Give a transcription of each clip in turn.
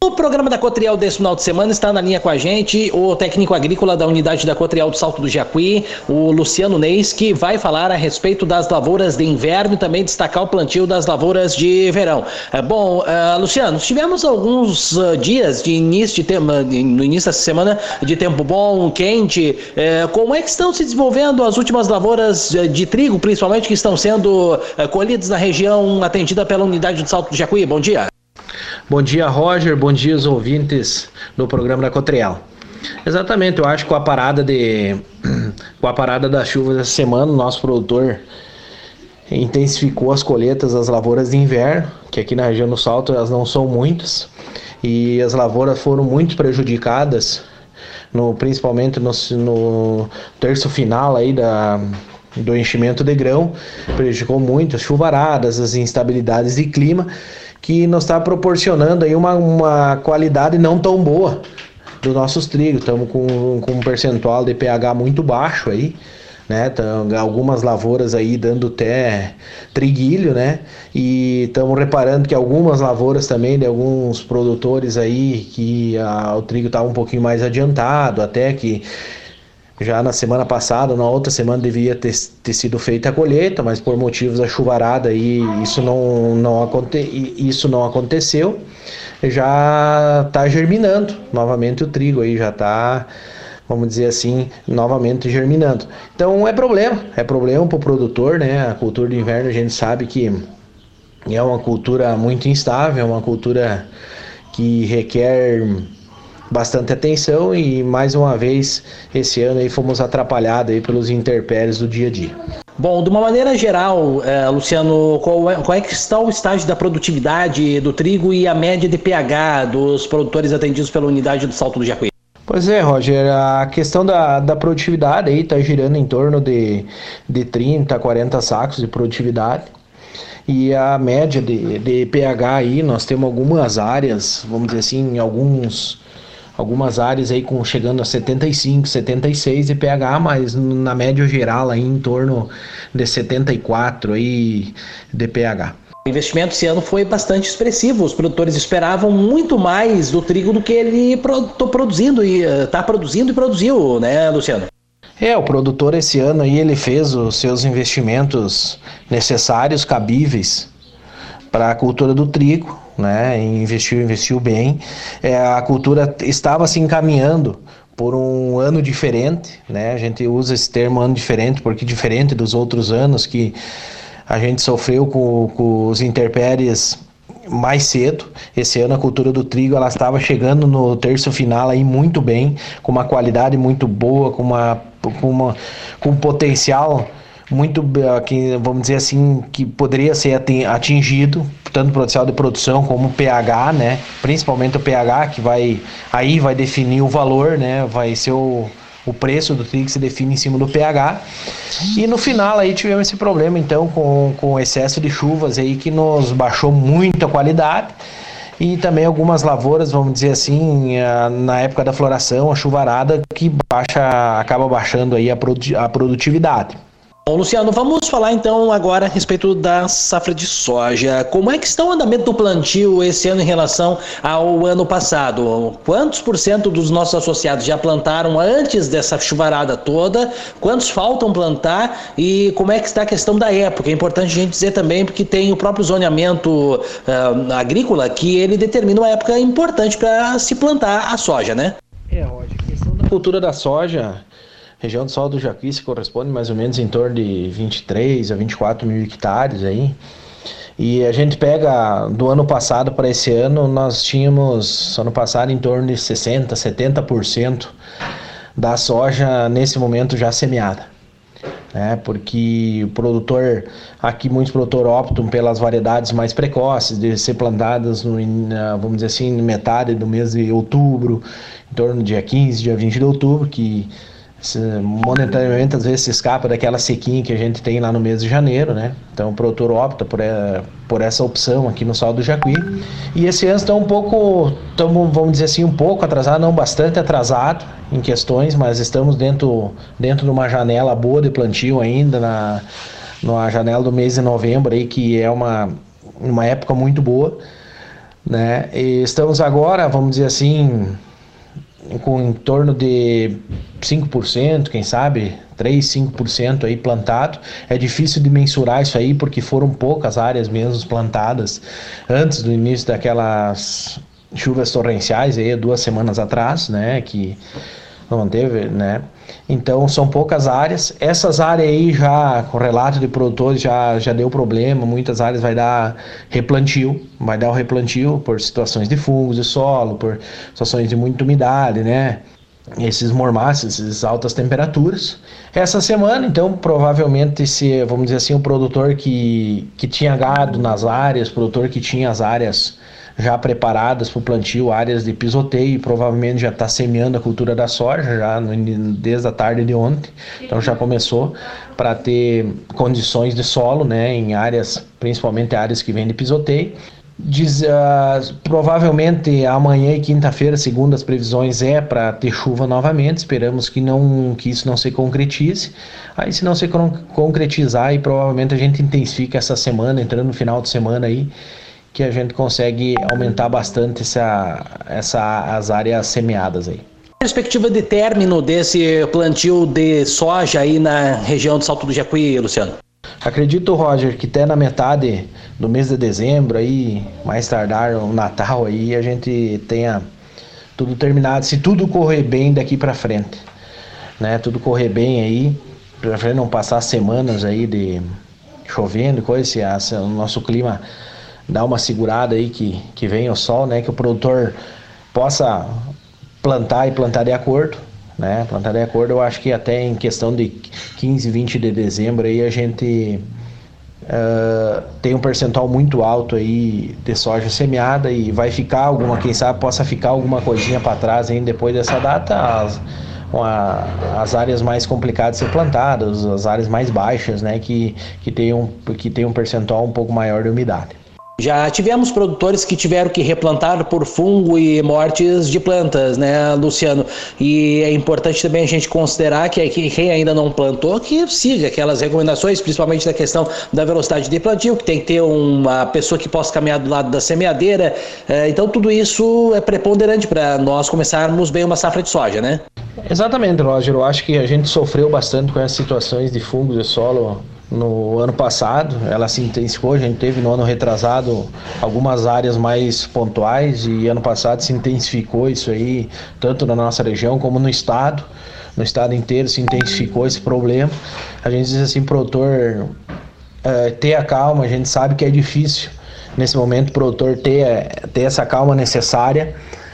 No programa da Cotriel desse final de semana está na linha com a gente o técnico agrícola da unidade da Cotriel do Salto do Jacuí, o Luciano Neis, que vai falar a respeito das lavouras de inverno e também destacar o plantio das lavouras de verão. Luciano, tivemos alguns dias de início no início dessa semana de tempo bom, quente. Como é que estão se desenvolvendo as últimas lavouras de trigo, principalmente, que estão sendo colhidas na região atendida pela unidade do Salto do Jacuí? Bom dia. Bom dia, Roger. Bom dia aos ouvintes do programa da Cotriel. Exatamente, eu acho que com a parada das chuvas dessa semana, o nosso produtor intensificou as colheitas das lavouras de inverno, que aqui na região do Salto elas não são muitas, e as lavouras foram muito prejudicadas, principalmente no terço final aí do enchimento de grão. Prejudicou muito as chuvaradas, as instabilidades de clima, que nos está proporcionando aí uma qualidade não tão boa dos nossos trigos. Estamos com um percentual de pH muito baixo aí, né? Então, algumas lavouras aí dando até triguilho, né? E estamos reparando que algumas lavouras também de alguns produtores aí que o trigo estava um pouquinho mais adiantado, até que já na semana passada, na outra semana deveria ter sido feita a colheita, mas por motivos da chuvarada aí, isso não aconteceu. Já está germinando novamente o trigo aí, já está, vamos dizer assim, novamente germinando. Então é problema para o produtor, né? A cultura de inverno a gente sabe que é uma cultura muito instável, é uma cultura que requer bastante atenção, e mais uma vez esse ano aí fomos atrapalhados aí pelos intempéries do dia a dia. Bom, de uma maneira geral, Luciano, qual é que está o estágio da produtividade do trigo e a média de pH dos produtores atendidos pela unidade do Salto do Jacuí? Pois é, Roger, a questão da produtividade aí está girando em torno de 30 a 40 sacos de produtividade. E a média de pH aí, nós temos algumas áreas, vamos dizer assim, algumas áreas aí chegando a 75, 76 de pH, mas na média geral aí em torno de 74 aí de pH. O investimento esse ano foi bastante expressivo. Os produtores esperavam muito mais do trigo do que ele está produzindo e produziu, né, Luciano? O produtor esse ano aí ele fez os seus investimentos necessários, cabíveis para a cultura do trigo, né? Investiu bem. A cultura estava se encaminhando por um ano diferente, né? A gente usa esse termo ano diferente porque diferente dos outros anos que a gente sofreu com os intempéries mais cedo. Esse ano a cultura do trigo ela estava chegando no terço final aí muito bem, com uma qualidade muito boa, com um potencial muito, vamos dizer assim, que poderia ser atingido, tanto potencial de produção como o pH, né? Principalmente o pH, que vai definir o valor, né? Vai ser o preço do trigo que se define em cima do pH. E no final aí tivemos esse problema, então, com o excesso de chuvas aí, que nos baixou muito a qualidade. E também algumas lavouras, vamos dizer assim, na época da floração, a chuvarada, que acaba baixando aí a produtividade. Bom, Luciano, vamos falar então agora a respeito da safra de soja. Como é que está o andamento do plantio esse ano em relação ao ano passado? Quantos por cento dos nossos associados já plantaram antes dessa chuvarada toda? Quantos faltam plantar? E como é que está a questão da época? É importante a gente dizer também, porque tem o próprio zoneamento agrícola, que ele determina uma época importante para se plantar a soja, né? Roger, a questão da cultura da soja, região do Salto do Jacuí se corresponde mais ou menos em torno de 23 a 24 mil hectares aí. E a gente pega do ano passado para esse ano, nós tínhamos ano passado em torno de 60, 70% da soja nesse momento já semeada, né? Porque o produtor, aqui muitos produtores optam pelas variedades mais precoces, de ser plantadas vamos dizer assim, metade do mês de outubro, em torno do dia 15, dia 20 de outubro, que monetariamente às vezes se escapa daquela sequinha que a gente tem lá no mês de janeiro, né? Então o produtor opta por essa opção aqui no Salto do Jacuí. E esse ano estamos vamos dizer assim, um pouco atrasado, não bastante atrasado em questões, mas estamos dentro de uma janela boa de plantio ainda, na janela do mês de novembro aí, que é uma época muito boa. né? E estamos agora, vamos dizer assim, com em torno de 5%, quem sabe, 5% aí plantado. É difícil de mensurar isso aí, porque foram poucas áreas mesmo plantadas antes do início daquelas chuvas torrenciais aí 2 semanas atrás, né, que não teve, né? Então são poucas áreas. Essas áreas aí já, com relato de produtores, já deu problema. Muitas áreas vai dar o replantio por situações de fungos de solo, por situações de muita umidade, né? Esses mormaços, essas altas temperaturas. Essa semana, então, provavelmente, se, vamos dizer assim, o produtor que tinha gado nas áreas, produtor que tinha as áreas já preparadas para o plantio, áreas de pisoteio, provavelmente já está semeando a cultura da soja já desde a tarde de ontem, então já começou para ter condições de solo, né, em áreas, principalmente áreas que vêm de pisoteio. Provavelmente amanhã e quinta-feira, segundo as previsões, é para ter chuva novamente. Esperamos que isso não se concretize. Aí, se não se concretizar, aí provavelmente a gente intensifica essa semana, entrando no final de semana aí, que a gente consegue aumentar bastante as áreas semeadas aí. Perspectiva de término desse plantio de soja aí na região do Salto do Jacuí, Luciano? Acredito, Roger, que até na metade do mês de dezembro, aí, mais tardar o Natal, aí a gente tenha tudo terminado, se tudo correr bem daqui para frente, né? Tudo correr bem aí, para frente não passar semanas aí de chovendo, coisa, se o nosso clima dá uma segurada aí, que venha o sol, né? Que o produtor possa plantar de acordo, né? Plantar de acordo, eu acho que até em questão de 15, 20 de dezembro aí a gente tem um percentual muito alto aí de soja semeada e vai ficar quem sabe possa ficar alguma coisinha para trás ainda depois dessa data, as áreas mais complicadas de ser plantadas, as áreas mais baixas, né? Que tem um percentual um pouco maior de umidade. Já tivemos produtores que tiveram que replantar por fungo e mortes de plantas, né, Luciano? E é importante também a gente considerar que quem ainda não plantou, que siga aquelas recomendações, principalmente da questão da velocidade de plantio, que tem que ter uma pessoa que possa caminhar do lado da semeadeira. Então tudo isso é preponderante para nós começarmos bem uma safra de soja, né? Exatamente, Roger. Eu acho que a gente sofreu bastante com essas situações de fungos de solo no ano passado. Ela se intensificou, a gente teve no ano retrasado algumas áreas mais pontuais e ano passado se intensificou isso aí, tanto na nossa região como no estado inteiro se intensificou esse problema. A gente diz assim, produtor, ter a calma, a gente sabe que é difícil nesse momento o produtor ter essa calma necessária,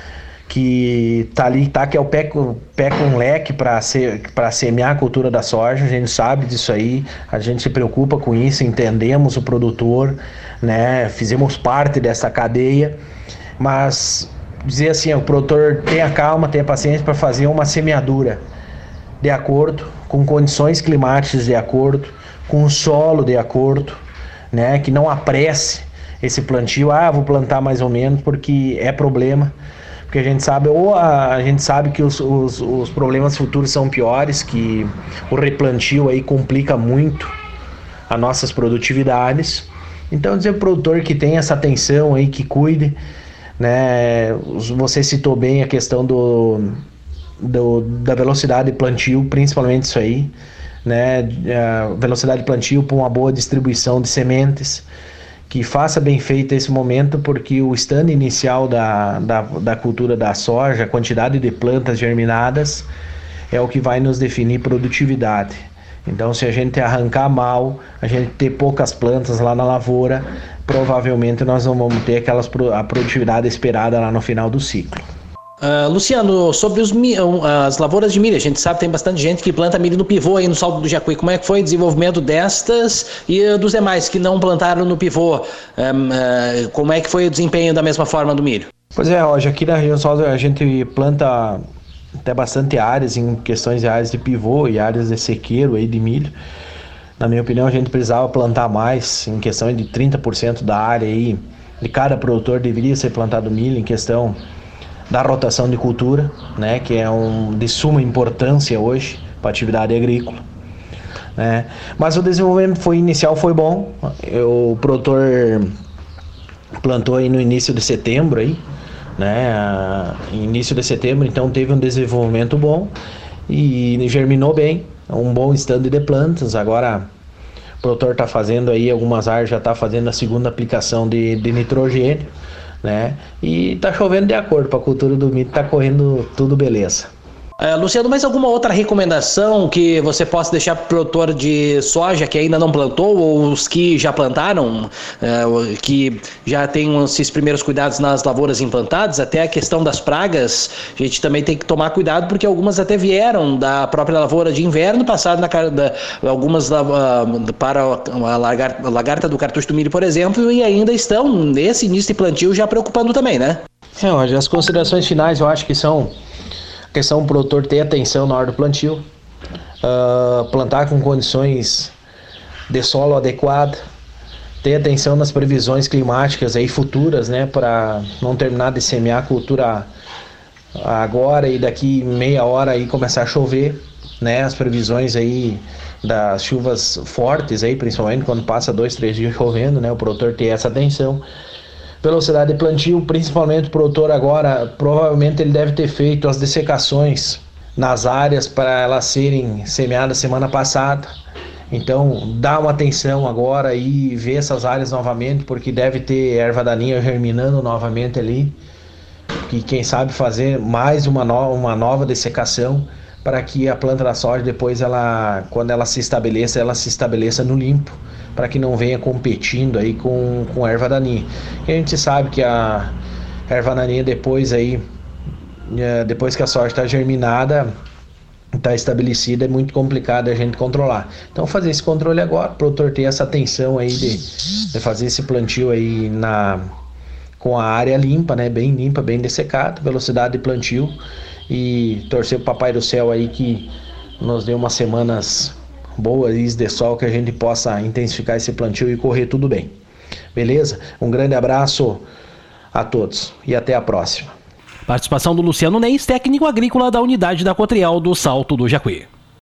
que que é o pé com leque para semear a cultura da soja. A gente sabe disso aí, a gente se preocupa com isso, entendemos o produtor, né? Fizemos parte dessa cadeia, mas dizer assim, o produtor tenha calma, tenha paciência para fazer uma semeadura de acordo, com condições climáticas de acordo, com o solo de acordo, né? Que não apresse esse plantio, vou plantar mais ou menos porque é problema. Porque a gente sabe que os problemas futuros são piores, que o replantio aí complica muito as nossas produtividades. Então, dizer pro produtor que tem essa atenção aí, que cuide, né? Você citou bem a questão da velocidade de plantio, principalmente isso aí, né? A velocidade de plantio para uma boa distribuição de sementes, que faça bem feito esse momento, porque o stand inicial da cultura da soja, a quantidade de plantas germinadas, é o que vai nos definir produtividade. Então, se a gente arrancar mal, a gente ter poucas plantas lá na lavoura, provavelmente nós não vamos ter a produtividade esperada lá no final do ciclo. Luciano, sobre as lavouras de milho, a gente sabe que tem bastante gente que planta milho no pivô aí no Salto do Jacuí. Como é que foi o desenvolvimento destas e dos demais que não plantaram no pivô? Como é que foi o desempenho da mesma forma do milho? Pois é, Roger, aqui na região sul a gente planta até bastante áreas em questões de áreas de pivô e áreas de sequeiro aí de milho. Na minha opinião, a gente precisava plantar mais, em questão de 30% da área aí, de cada produtor deveria ser plantado milho, em questão da rotação de cultura, né, que é de suma importância hoje para a atividade agrícola, né? Mas o desenvolvimento inicial foi bom. O produtor plantou aí no início de setembro aí, né? Início de setembro, então teve um desenvolvimento bom e germinou bem, um bom estande de plantas. Agora o produtor está fazendo aí, algumas áreas já está fazendo a segunda aplicação de nitrogênio, né? E está chovendo de acordo para a cultura do milho, está correndo tudo beleza. Luciano, mais alguma outra recomendação que você possa deixar para o produtor de soja que ainda não plantou, ou os que já plantaram, que já tem esses primeiros cuidados nas lavouras implantadas? Até a questão das pragas, a gente também tem que tomar cuidado, porque algumas até vieram da própria lavoura de inverno, passaram algumas para a lagarta do cartucho do milho, por exemplo, e ainda estão nesse início de plantio já preocupando também, né? As considerações finais eu acho que são a questão do produtor ter atenção na hora do plantio, plantar com condições de solo adequada, ter atenção nas previsões climáticas aí futuras, né, para não terminar de semear a cultura agora e daqui meia hora aí começar a chover, né, as previsões aí das chuvas fortes aí, principalmente quando passa 2-3 dias chovendo, né, o produtor ter essa atenção. Velocidade de plantio, principalmente o produtor agora, provavelmente ele deve ter feito as dessecações nas áreas para elas serem semeadas semana passada. Então, dá uma atenção agora e vê essas áreas novamente, porque deve ter erva daninha germinando novamente ali. E quem sabe fazer mais uma nova dessecação para que a planta da soja depois, quando ela se estabeleça no limpo, para que não venha competindo aí com a erva daninha. E a gente sabe que a erva daninha depois que a soja está germinada, está estabelecida, é muito complicado a gente controlar. Então fazer esse controle agora, o produtor ter essa atenção aí de fazer esse plantio aí com a área limpa, né, bem limpa, bem dessecada, velocidade de plantio, e torcer pro Papai do Céu aí que nos dê umas semanas boas de sol, que a gente possa intensificar esse plantio e correr tudo bem. Beleza? Um grande abraço a todos e até a próxima. Participação do Luciano Neis, técnico agrícola da unidade da Cotrial do Salto do Jacuí.